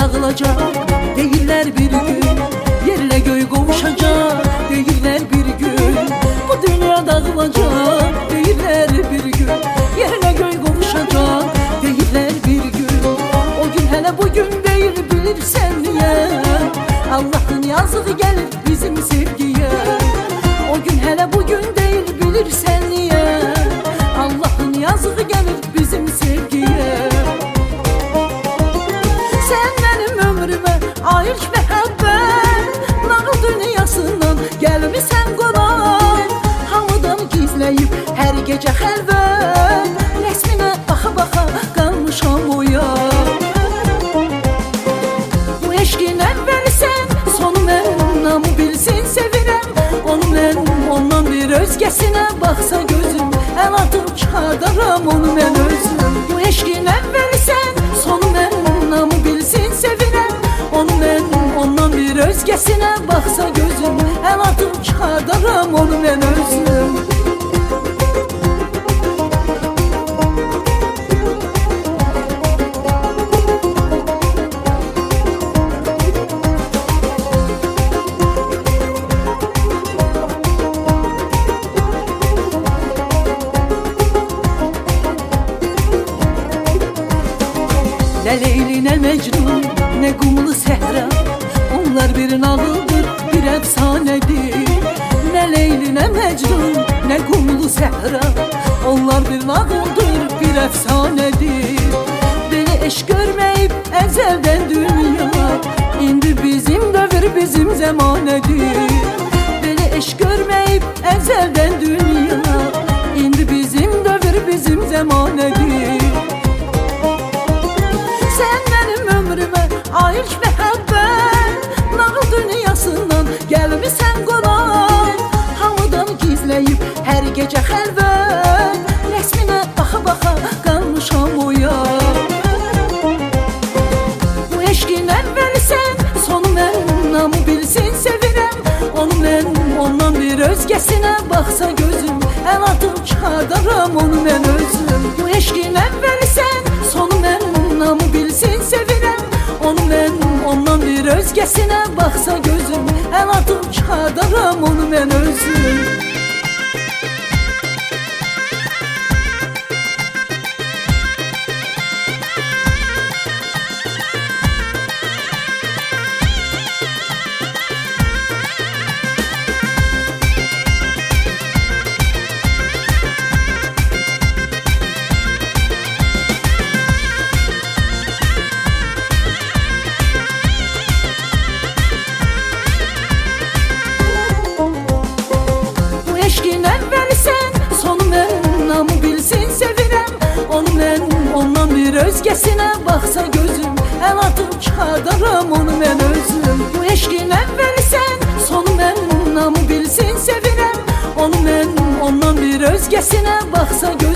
dağılacak, deyirlər bir gün yerlə göy qovuşacaq, deyirlər bir gün bu dünya dağılacaq, deyirlər bir gün yerlə göy qovuşacaq, deyirlər bir gün. O gün hələ bugün deyil, bilirsən niyə? Allah'ın yazığı gəlir bizim sevgiyə. O gün hələ bugün deyil, bilirsən niyə? Allah'ın yazığı gəlir bizim sevgiyə. Sən mənim ömrümə ayılk məhəbbət, nağıl dünyasından gəlmisən qonaq. Hamıdan gizləyib hər gecə xəlvət, rəsminə baxa-baxa qalmışam oyaq. Bu eşqin əvvəli sən, sonu mən, namı bilsin sevirəm onu mən. Ondan bir özgəsinə baxsa gözüm, əl atıb çıxardaram onu mən özüm. Bu eşqin əvvəli sən, sonu mən, namı bilsin sevirəm onu mən. Ondan bir özgəsinə baxsa gözüm, əl atıb çıxardaram onu mən özüm. Nə Leyli, nə Məcnun, nə qumlu səhra, onlar bir nağıldır, bir əfsanədir. Nə Leyli, nə Məcnun, nə qumlu səhra, onlar bir nağıldır, bir əfsanədir. Belə eşq görməyib əzəldən dünya, indi bizim dövr, bizim zəmanədir. Belə eşq görməyib əzəldən dünya, indi bizim dövr, bizim zəmanədir. Ayılk məhəbbət, nağıl dünyasından gəlmisən qonaq. Hamıdan gizləyib hər gecə xəlvət, rəsminə baxa-baxa qalmışam oyaq. Bu eşqin əvvəli sən, sonu mən, namı bilsin sevirəm onu mən. Ondan bir özgəsinə baxsa gözüm, əl atıb çıxardaram onu mən özüm. Bu eşqin əvvəli sən, sonu mən, namı bilsin sevirəm onu mən. Ondan bir özgəsinə baxsa gözüm, əl atıb çıxardaram onu mən özüm. Eşqin əvvəli sən, sonu mən, namı bilsin sevirəm onu mən. Ondan bir özgəsinə baxsa gözüm, əl atıb çıxardaram onu mən özüm. Bu eşqin əvvəli sən, sonu mən, namı bilsin sevirəm onu mən. Ondan bir özgəsinə baxsa gözüm,